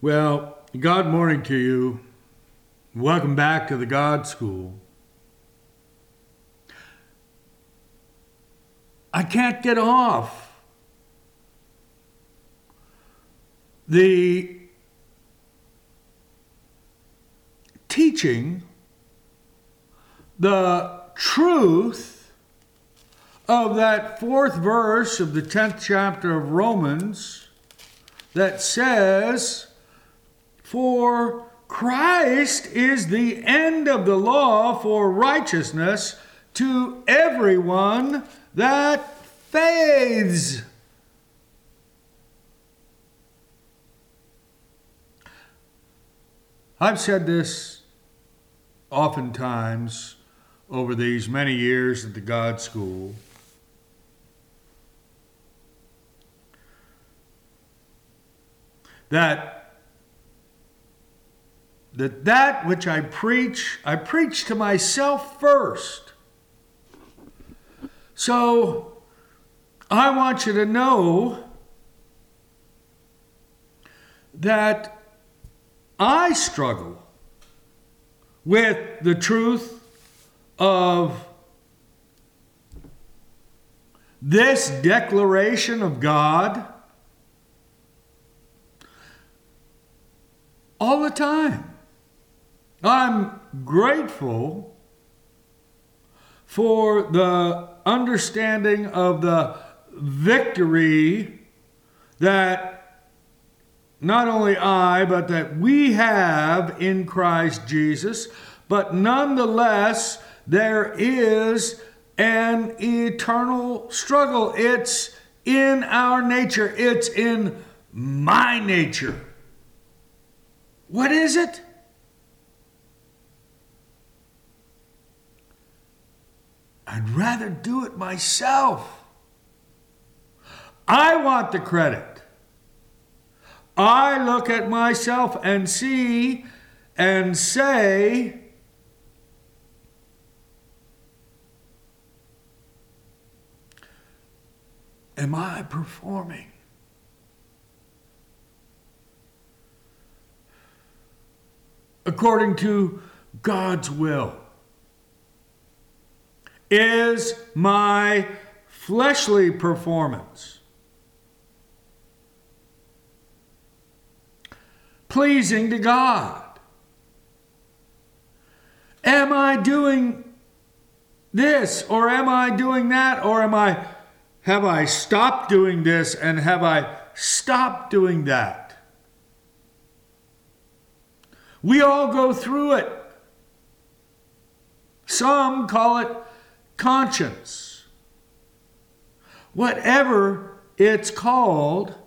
Well, God morning to you. Welcome back to the God School. I can't get off the teaching, the truth of that fourth verse of the 10th chapter of Romans that says, "For Christ is the end of the law for righteousness to everyone that faiths." I've said this oftentimes over these many years at the God School. That which I preach to myself first. So I want you to know that I struggle with the truth of this declaration of God all the time. I'm grateful for the understanding of the victory that not only I, but that we have in Christ Jesus, but nonetheless, there is an eternal struggle. It's in our nature. It's in my nature. What is it? I'd rather do it myself. I want the credit. I look at myself and see and say, am I performing according to God's will? Is my fleshly performance pleasing to God? Am I doing this, or am I doing that, or have I stopped doing this and have I stopped doing that? We all go through it. Some call it conscience. Whatever it's called,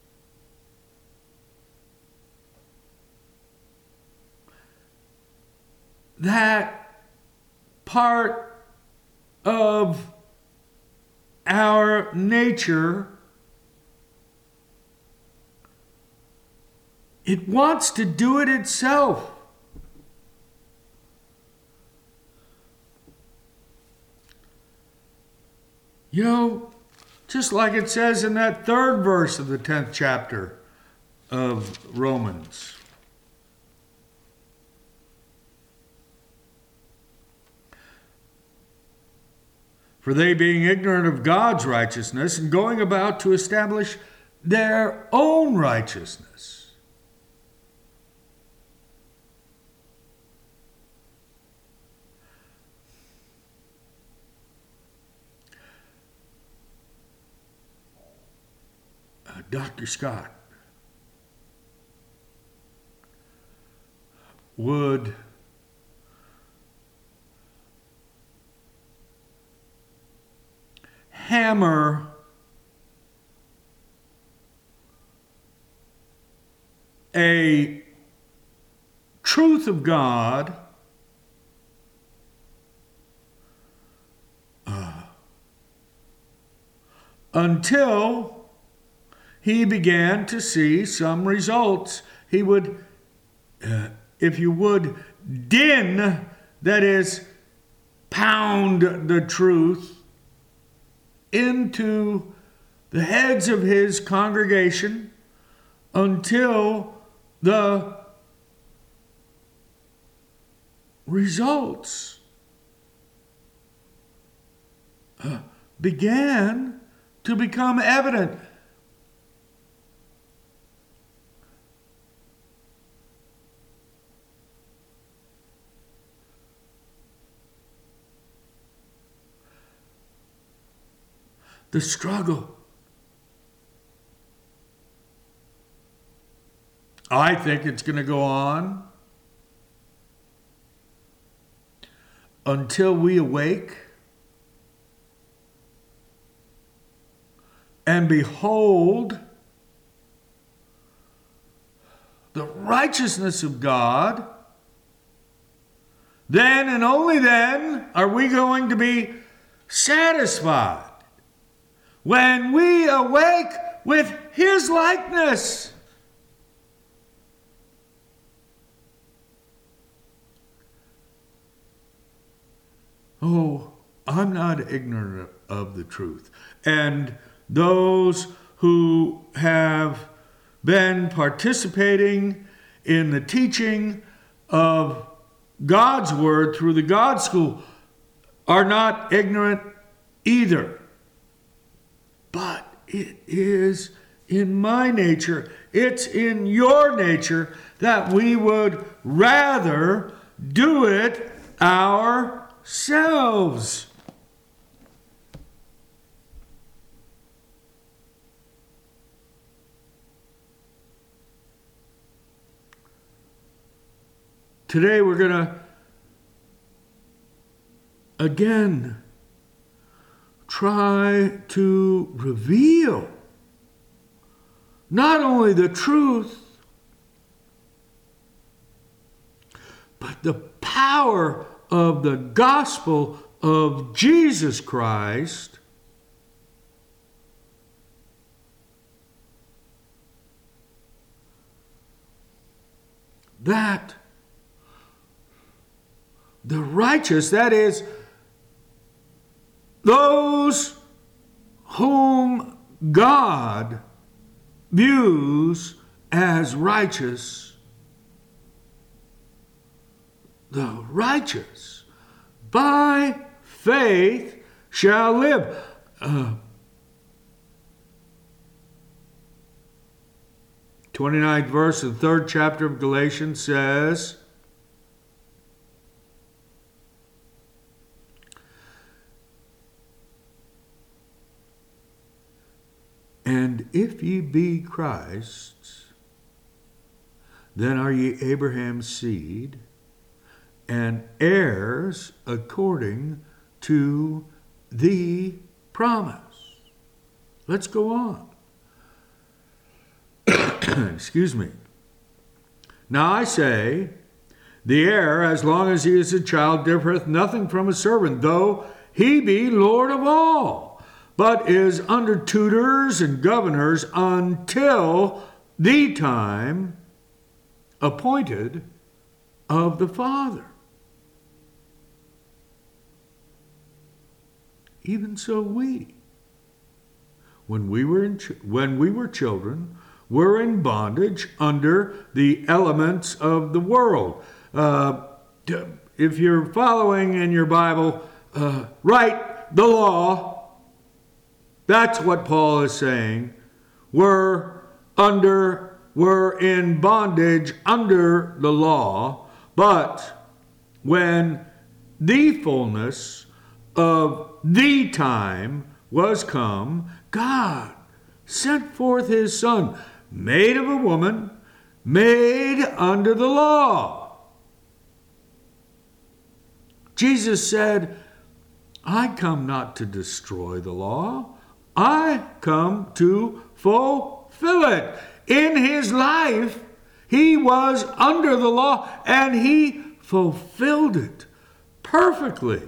that part of our nature, it wants to do it itself. You know, just like it says in that third verse of the 10th chapter of Romans. For they, being ignorant of God's righteousness and going about to establish their own righteousness, Dr. Scott would hammer a truth of God until he began to see some results. He would, if you would, din, that is, pound the truth into the heads of his congregation until the results began to become evident. The struggle. I think it's going to go on until we awake and behold the righteousness of God. Then and only then are we going to be satisfied. When we awake with His likeness. Oh, I'm not ignorant of the truth. And those who have been participating in the teaching of God's Word through the God School are not ignorant either. But it is in my nature, it's in your nature that we would rather do it ourselves. Today we're going to again try to reveal not only the truth, but the power of the gospel of Jesus Christ that the righteous, that is, those whom God views as righteous, the righteous by faith shall live. 29th verse of the 3rd chapter of Galatians says, and if ye be Christ's, then are ye Abraham's seed, and heirs according to the promise. Let's go on. Excuse me. Now I say, the heir, as long as he is a child, differeth nothing from a servant, though he be Lord of all, but is under tutors and governors until the time appointed of the Father. Even so we, when we were children, were in bondage under the elements of the world. If you're following in your Bible, write the law. That's what Paul is saying. We're in bondage under the law, but when the fullness of the time was come, God sent forth his Son, made of a woman, made under the law. Jesus said, I come not to destroy the law, I come to fulfill it. In his life, he was under the law and he fulfilled it perfectly.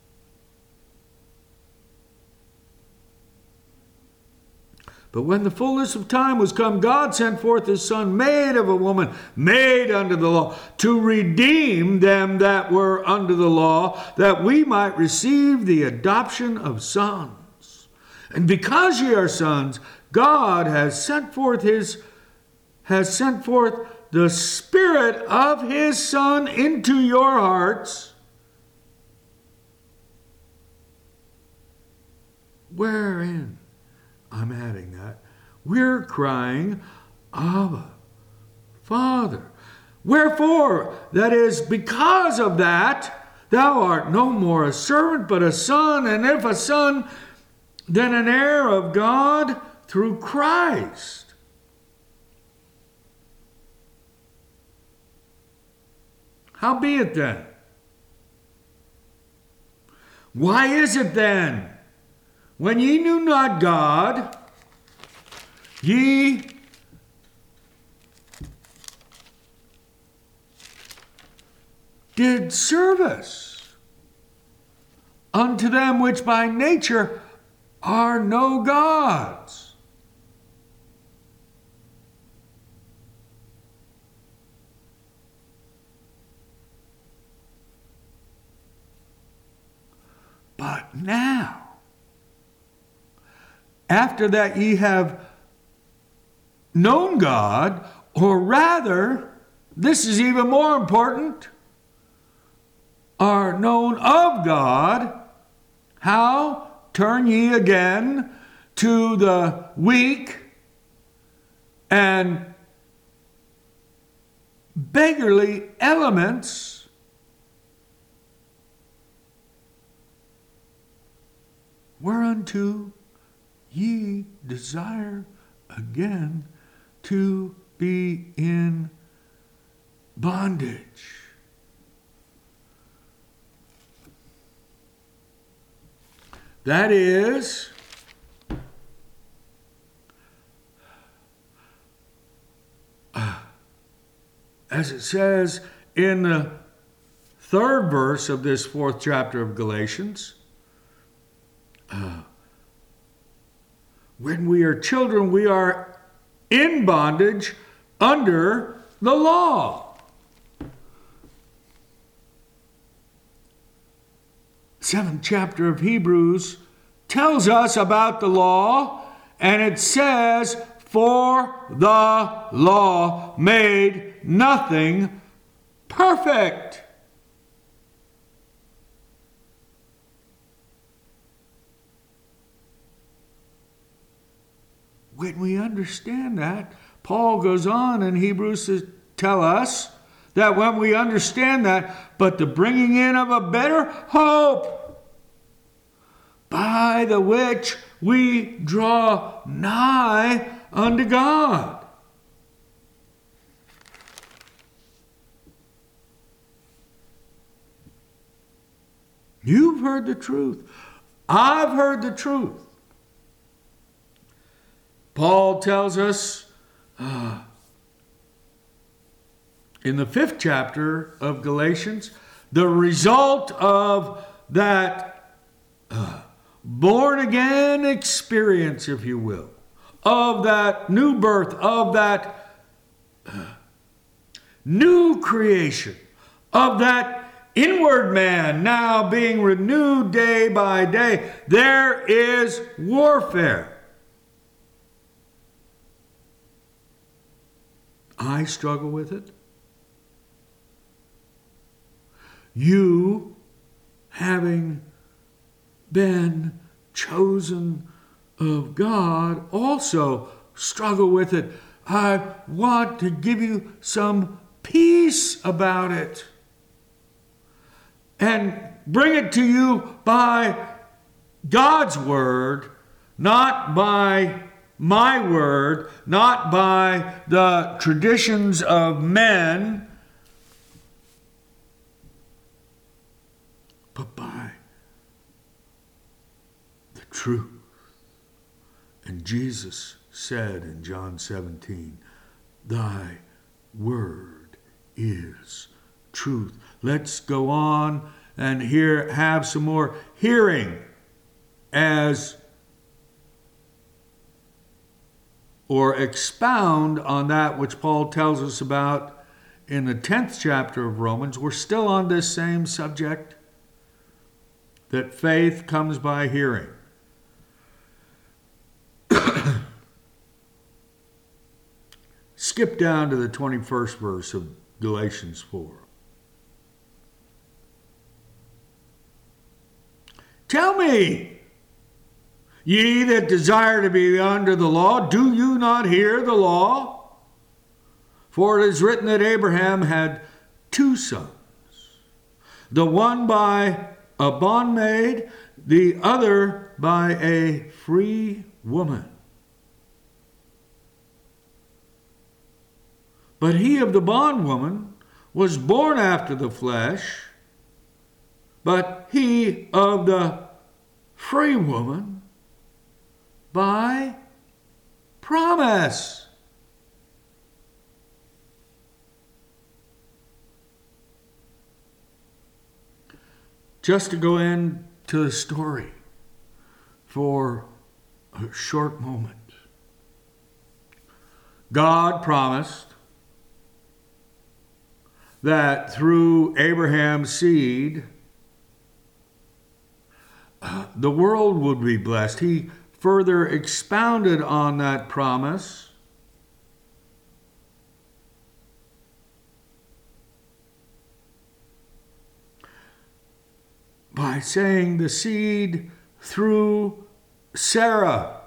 But when the fullness of time was come, God sent forth his Son, made of a woman, made under the law, to redeem them that were under the law, that we might receive the adoption of sons. And because ye are sons, God has has sent forth the Spirit of His Son into your hearts, wherein, I'm adding that, we're crying, Abba, Father. Wherefore, that is, because of that, thou art no more a servant, but a son, and if a son, then an heir of God through Christ. Howbeit then? Why is it then, when ye knew not God, ye did service unto them which by nature are no gods? But now, after that ye have known God, or rather, this is even more important, are known of God, how turn ye again to the weak and beggarly elements whereunto ye desire again to be in bondage. That is, as it says in the 3rd verse of this 4th chapter of Galatians, when we are children, we are in bondage under the law. 7th chapter of Hebrews tells us about the law, and it says, for the law made nothing perfect. When we understand that, Paul goes on in Hebrews to tell us that when we understand that, but the bringing in of a better hope, by the which we draw nigh unto God. You've heard the truth. I've heard the truth. Paul tells us in the 5th chapter of Galatians, the result of that born-again experience, if you will, of that new birth, of that new creation, of that inward man now being renewed day by day, there is warfare. I struggle with it. You, having been chosen of God, also struggle with it. I want to give you some peace about it and bring it to you by God's word, not by my word, not by the traditions of men, but by the truth. And Jesus said in John 17, thy word is truth. Let's go on and have some more hearing or expound on that which Paul tells us about in the 10th chapter of Romans. We're still on this same subject, that faith comes by hearing. skip down to the 21st verse of Galatians 4. Tell me, ye that desire to be under the law, do you not hear the law? For it is written that Abraham had two sons, the one by a bondmaid, the other by a free woman. But he of the bondwoman was born after the flesh, but he of the free woman by promise. Just to go into the story for a short moment. God promised that through Abraham's seed, the world would be blessed. He further expounded on that promise by saying the seed through Sarah.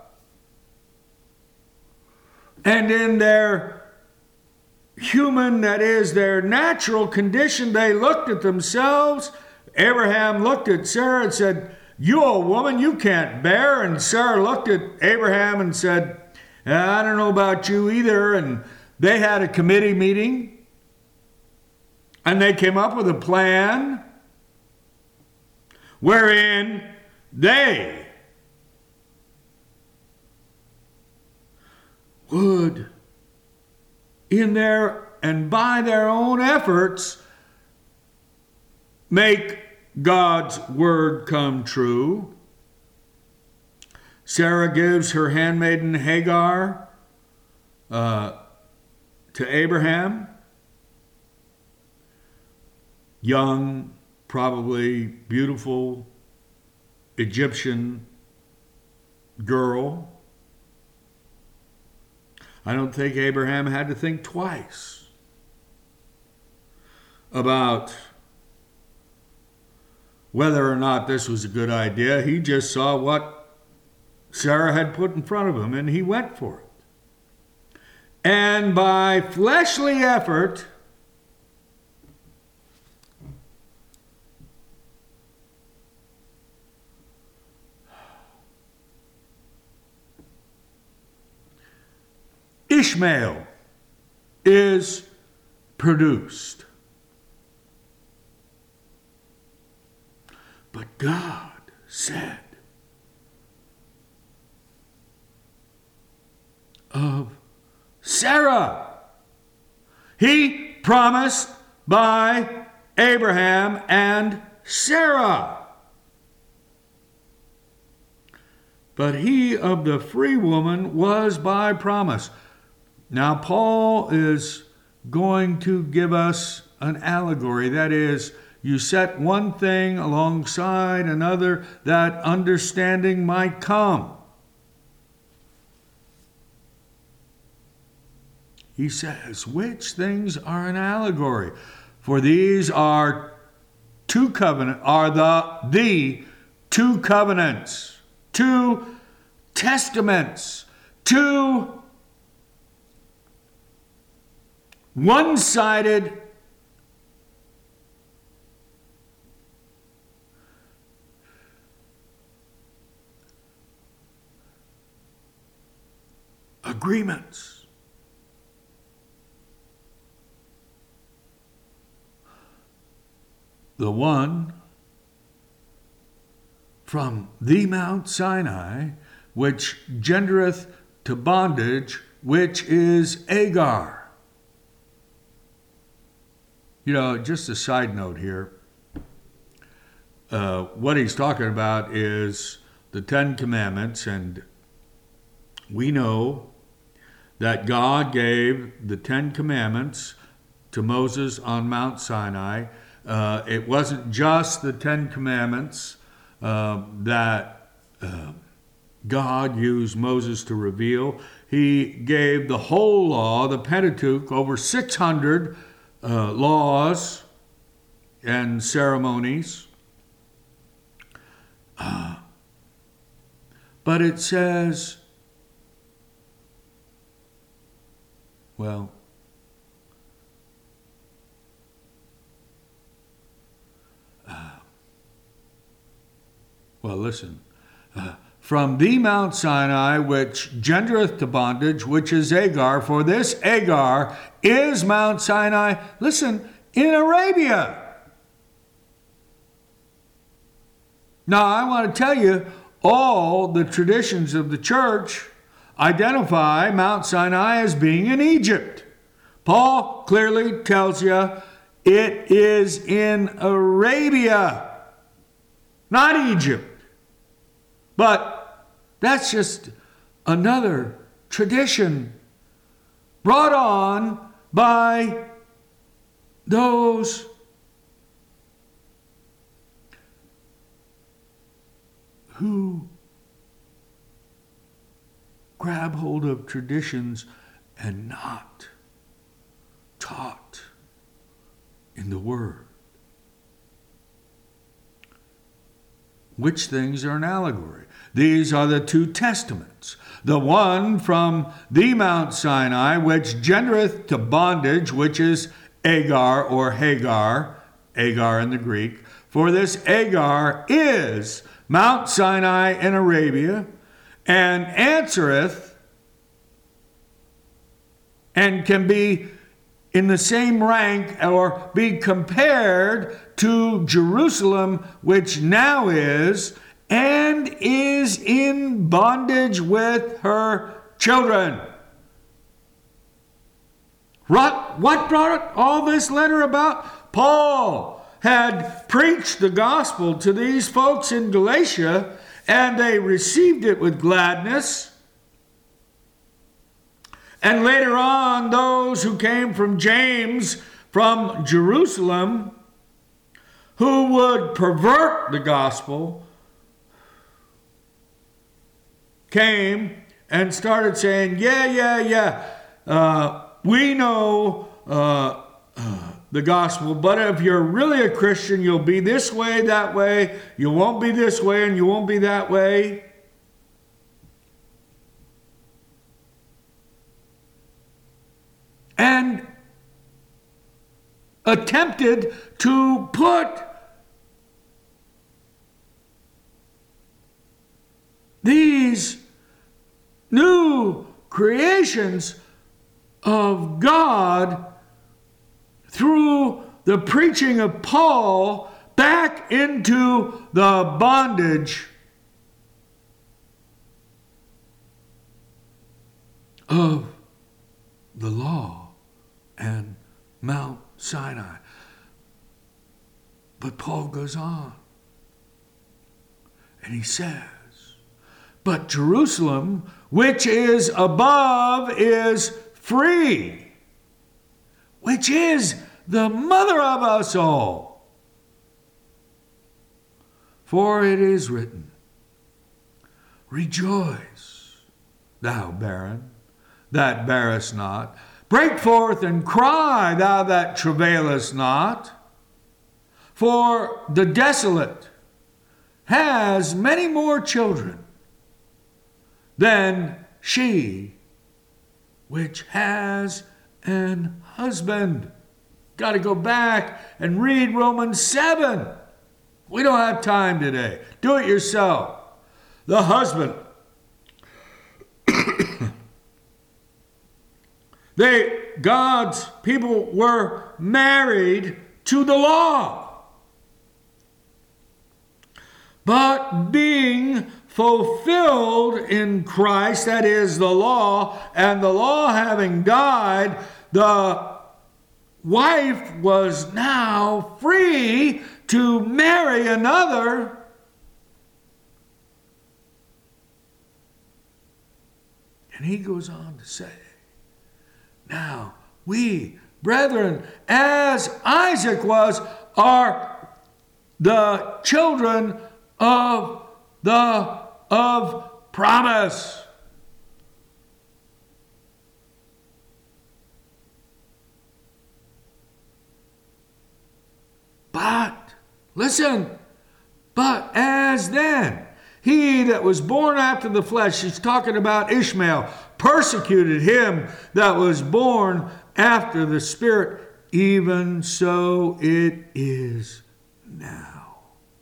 And in their human, that is, their natural condition, they looked at themselves. Abraham looked at Sarah and said, "You old woman, you can't bear." And Sarah looked at Abraham and said, "I don't know about you either." And they had a committee meeting, and they came up with a plan wherein they would, in their and by their own efforts, make God's word come true. Sarah gives her handmaiden Hagar to Abraham. Young, probably beautiful Egyptian girl. I don't think Abraham had to think twice about whether or not this was a good idea. He just saw what Sarah had put in front of him, and he went for it. And by fleshly effort, Ishmael is produced. But God said of Sarah, He promised by Abraham and Sarah. But he of the free woman was by promise. Now, Paul is going to give us an allegory. That is, you set one thing alongside another that understanding might come. He says, which things are an allegory? For these are the two covenants, two testaments, two one-sided agreements. The one from the Mount Sinai, which gendereth to bondage, which is Agar. You know, just a side note here. What he's talking about is the Ten Commandments, and we know that God gave the Ten Commandments to Moses on Mount Sinai. It wasn't just the Ten Commandments that God used Moses to reveal. He gave the whole law, the Pentateuch, over 600 laws and ceremonies. But it says, well, listen. From the Mount Sinai, which gendereth to bondage, which is Agar, for this Agar is Mount Sinai, listen, in Arabia. Now, I want to tell you, all the traditions of the church identify Mount Sinai as being in Egypt. Paul clearly tells you it is in Arabia, not Egypt. But that's just another tradition brought on by those who grab hold of traditions and not taught in the Word. Which things are an allegory? These are the two testaments. The one from the Mount Sinai, which gendereth to bondage, which is Agar or Hagar, Agar in the Greek. For this Agar is Mount Sinai in Arabia, and answereth, and can be in the same rank or be compared to Jerusalem, which now is, and is in bondage with her children. What brought all this letter about? Paul had preached the gospel to these folks in Galatia, and they received it with gladness. And later on, those who came from James, from Jerusalem, who would pervert the gospel, came and started saying, we know the gospel, but if you're really a Christian, you'll be this way, that way. You won't be this way, and you won't be that way. And attempted to put these new creations of God through the preaching of Paul back into the bondage of the law and Mount Sinai. But Paul goes on and he says, but Jerusalem, which is above, is free, which is the mother of us all. For it is written, rejoice, thou barren, that bearest not. Break forth and cry, thou that travailest not. For the desolate has many more children than she which has an husband. Got to go back and read Romans 7. We don't have time today. Do it yourself. The husband. God's people were married to the law. But being fulfilled in Christ, that is the law, and the law having died, the wife was now free to marry another. And he goes on to say, now we, brethren, as Isaac was, are the children of promise. But, listen, but as then, he that was born after the flesh, he's talking about Ishmael, persecuted him that was born after the Spirit, even so it is now.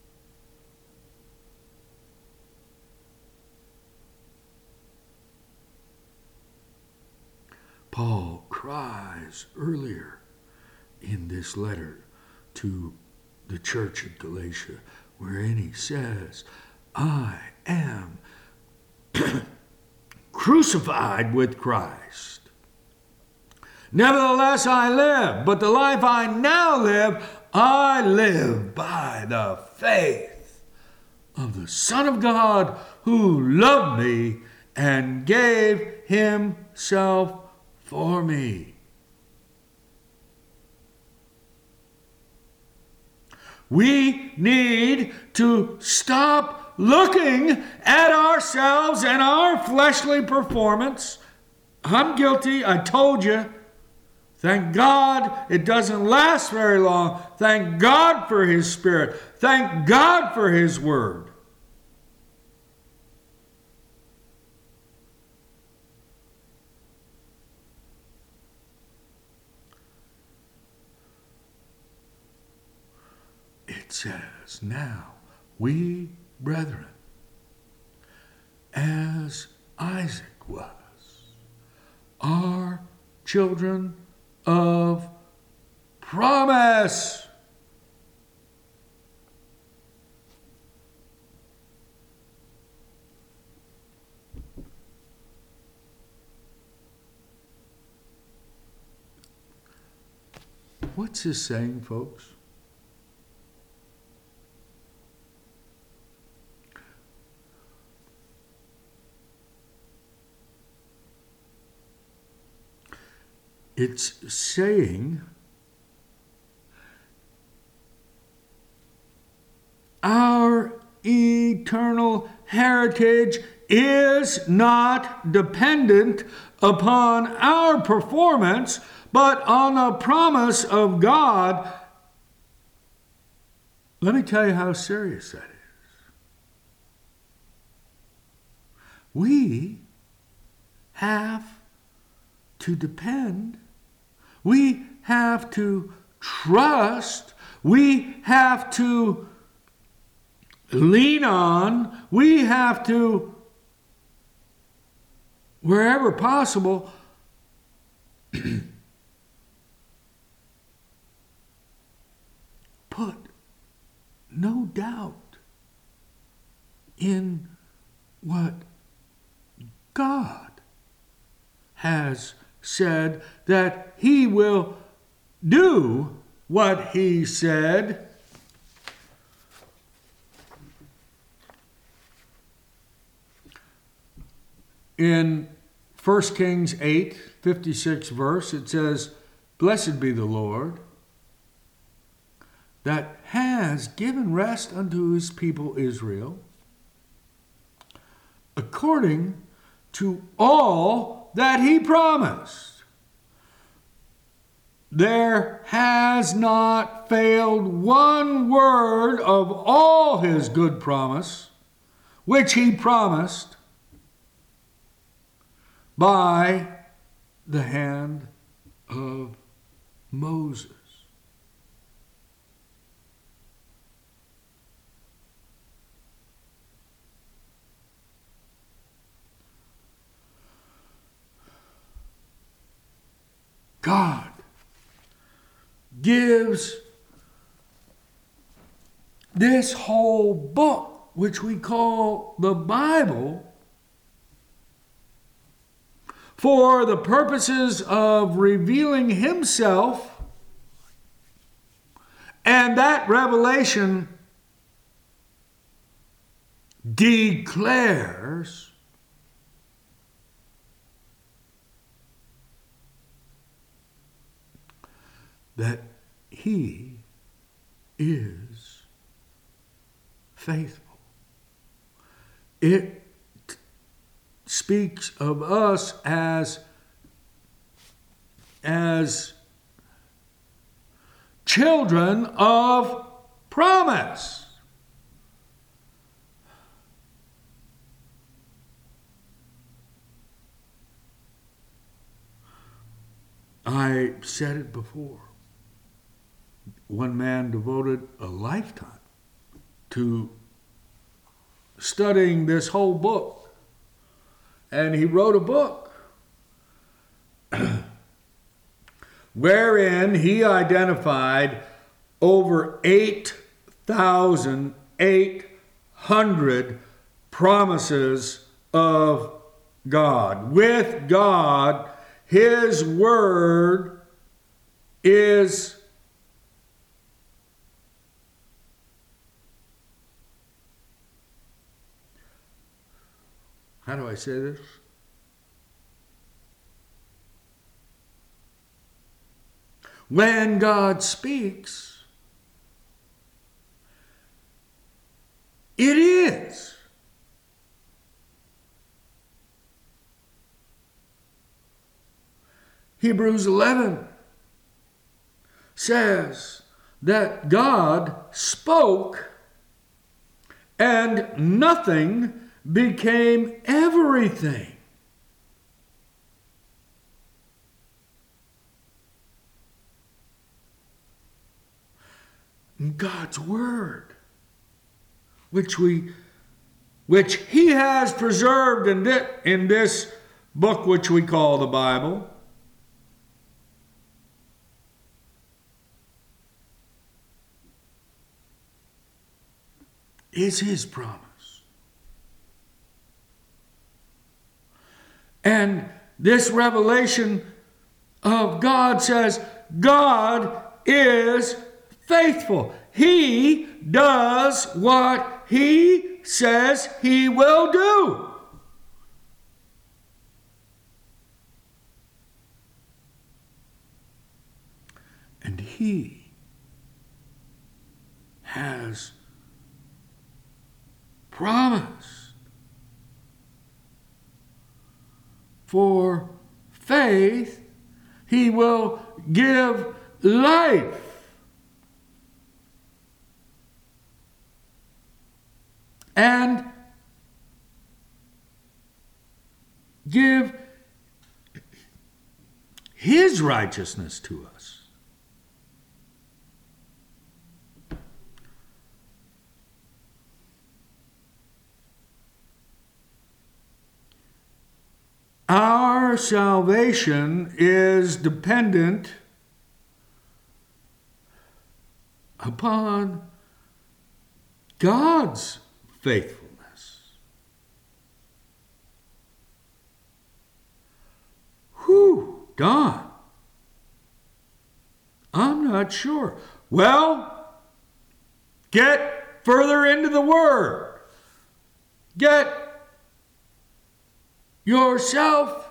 Paul cries earlier in this letter to the church of Galatia, wherein he says, I am crucified with Christ. Nevertheless I live, but the life I now live, I live by the faith of the Son of God who loved me and gave himself for me. We need to stop looking at ourselves and our fleshly performance. I'm guilty, I told you. Thank God it doesn't last very long. Thank God for His Spirit. Thank God for His Word. It says, now we, brethren, as Isaac was, are children of promise. What's this saying, folks? It's saying our eternal heritage is not dependent upon our performance, but on the promise of God. Let me tell you how serious that is. We have to depend. We have to trust. We have to lean on. We have to, wherever possible, put no doubt in what God has said, that He will do what He said. In 1 Kings 8:56 verse, it says, Blessed be the Lord that has given rest unto His people Israel, according to all that He promised. There has not failed one word of all His good promise, which He promised by the hand of Moses. God gives this whole book, which we call the Bible, for the purposes of revealing Himself, and that revelation declares that He is faithful. It speaks of us as children of promise. I said it before. One man devoted a lifetime to studying this whole book. And he wrote a book wherein he identified over 8,800 promises of God. With God, His Word is how do I say this? When God speaks, it is. Hebrews 11 says that God spoke and nothing became everything. God's Word, which He has preserved in this book which we call the Bible, is His promise. And this revelation of God says God is faithful. He does what He says He will do. And He has promised for faith, He will give life. And give His righteousness to us. Our salvation is dependent upon God's faithfulness. Whew, Don. I'm not sure. Well, get further into the Word. Get yourself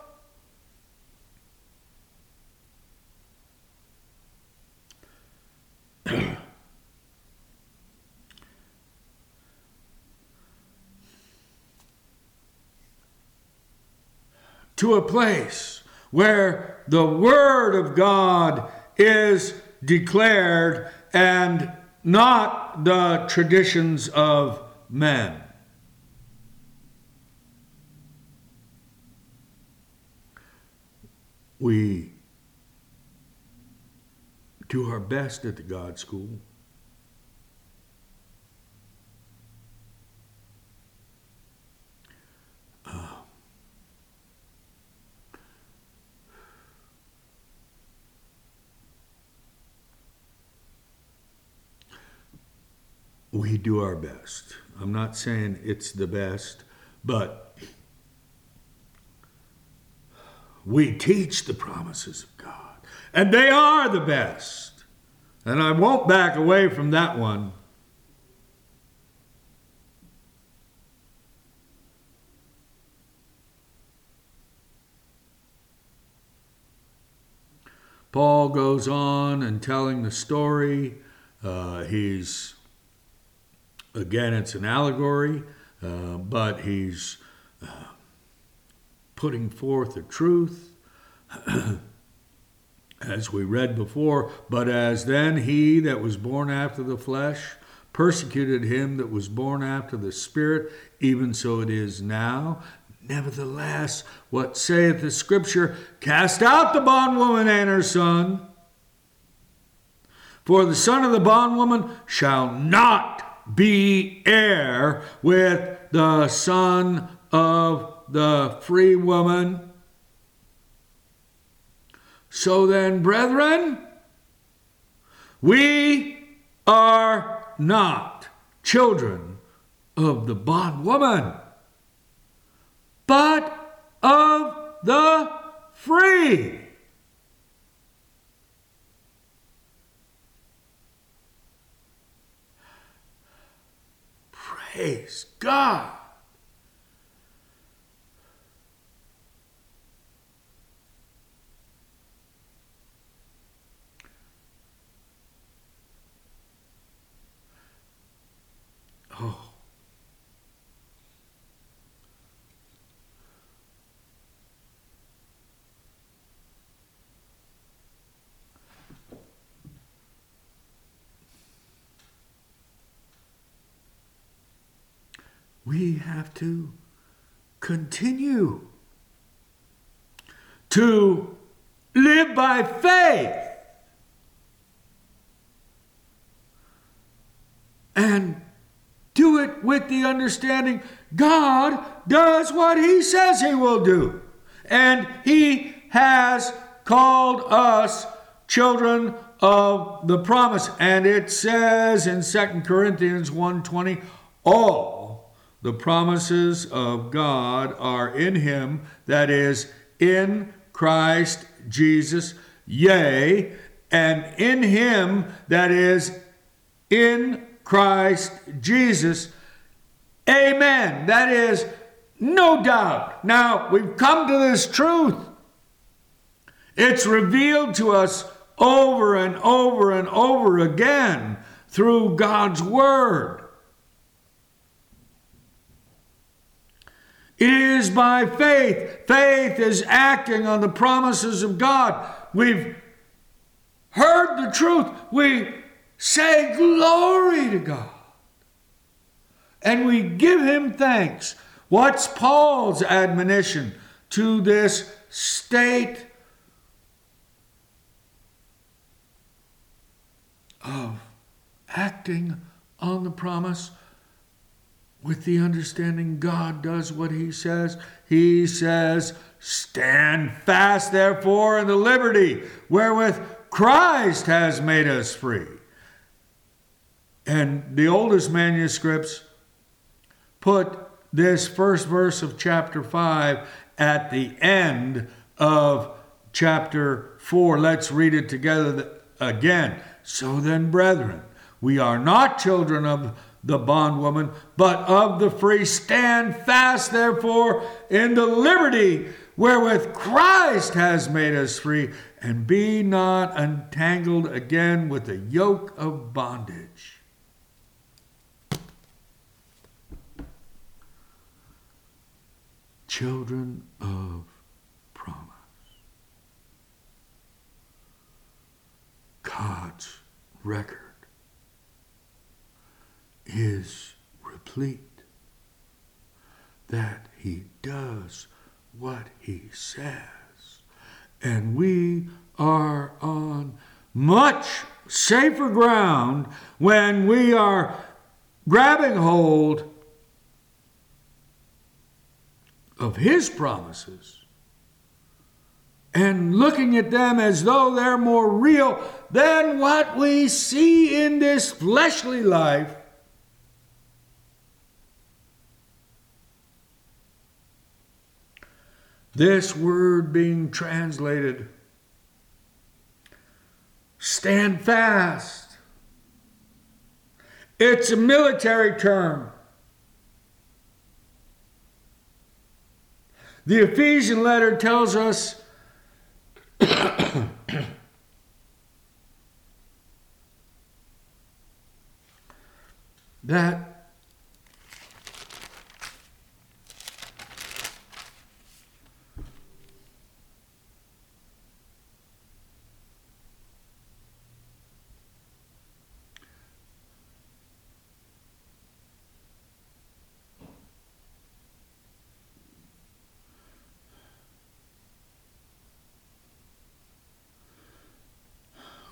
to a place where the Word of God is declared and not the traditions of men. We do our best at the God School. We do our best. I'm not saying it's the best, but we teach the promises of God. And they are the best. And I won't back away from that one. Paul goes on and telling the story. Again, it's an allegory, but he's putting forth the truth, as we read before. But as then he that was born after the flesh persecuted him that was born after the Spirit, even so it is now. Nevertheless, what saith the Scripture? Cast out the bondwoman and her son. For the son of the bondwoman shall not be heir with the son of the free woman. So then, brethren, we are not children of the bondwoman, but of the free. Praise God. Oh. We have to continue to live by faith and do it with the understanding God does what he says he will do. And he has called us children of the promise. And it says in 2 Corinthians 1:20, all the promises of God are in him, that is, in Christ Jesus, yea, and in him, that is, in Christ Jesus, amen. That is, no doubt. Now, we've come to this truth. It's revealed to us over and over and over again through God's Word. It is by faith. Faith is acting on the promises of God. We've heard the truth. We say glory to God. And we give him thanks. What's Paul's admonition to this state of acting on the promise? With the understanding God does what he says. He says, stand fast therefore in the liberty wherewith Christ has made us free. And the oldest manuscripts put this first verse of chapter 5 at the end of chapter 4. Let's read it together again. So then, brethren, we are not children of the bondwoman, but of the free. Stand fast, therefore, in the liberty wherewith Christ has made us free, and be not entangled again with the yoke of bondage. Children of promise. God's record is replete that he does what he says, and we are on much safer ground when we are grabbing hold of his promises and looking at them as though they're more real than what we see in this fleshly life. This word being translated, stand fast. It's a military term. The Ephesian letter tells us that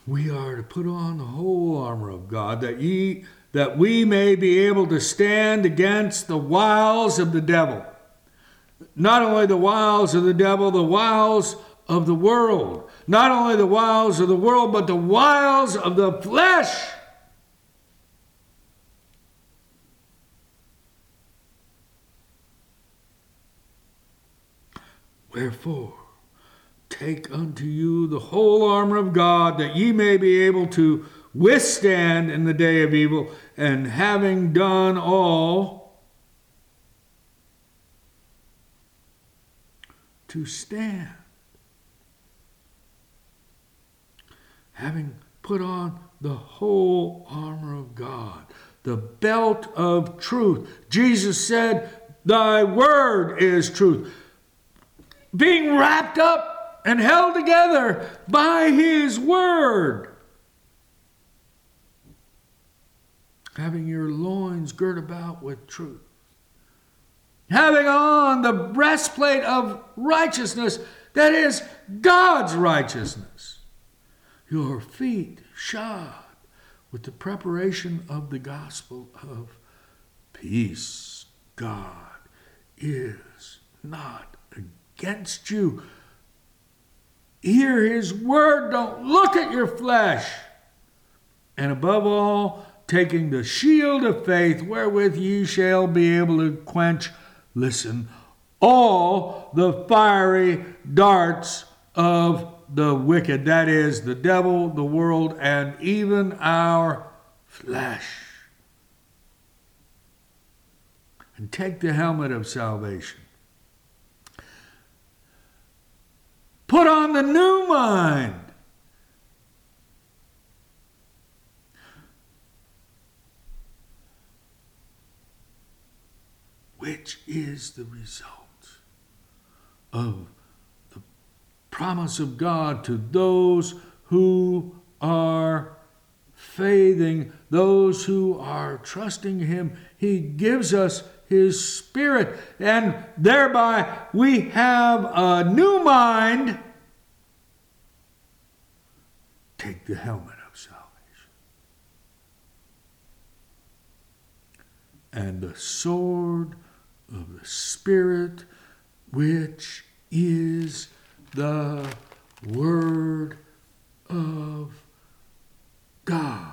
We are to put on the whole armor of God, that we may be able to stand against the wiles of the devil. Not only the wiles of the devil, the wiles of the world. Not only the wiles of the world, but the wiles of the flesh. Wherefore, take unto you the whole armor of God, that ye may be able to withstand in the day of evil, and having done all, to stand. Having put on the whole armor of God, the belt of truth. Jesus said, thy word is truth. Being wrapped up and held together by his word. Having your loins girt about with truth. Having on the breastplate of righteousness, that is God's righteousness. Your feet shod with the preparation of the gospel of peace. God is not against you. Hear his word. Don't look at your flesh. And above all, taking the shield of faith, wherewith ye shall be able to quench, listen, all the fiery darts of the wicked. That is, the devil, the world, and even our flesh. And take the helmet of salvation. Put on the new mind. Which is the result of the promise of God to those who are faithing, those who are trusting him. He gives us his Spirit, and thereby we have a new mind. Take the helmet of salvation and the sword of the Spirit, which is the Word of God.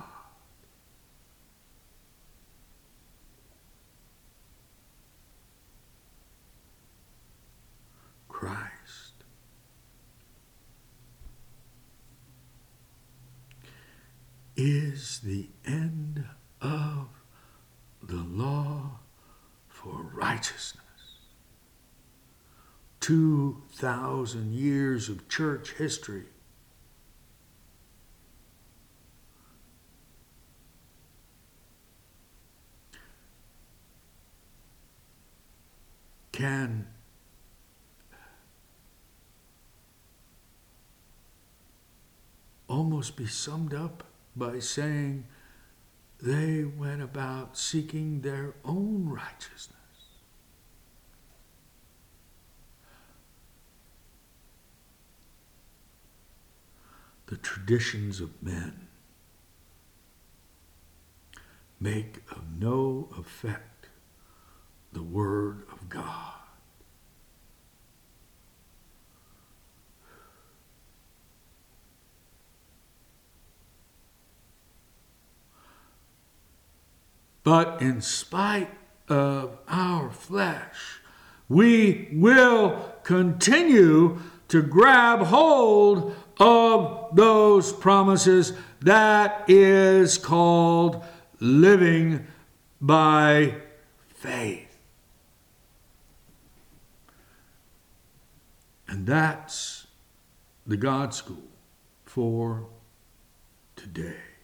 Christ is the end of the law for righteousness. 2,000 years of church history can almost be summed up by saying they went about seeking their own righteousness. The traditions of men make of no effect the word of God. But in spite of our flesh, we will continue to grab hold of those promises. That is called living by faith. And that's the God School for today.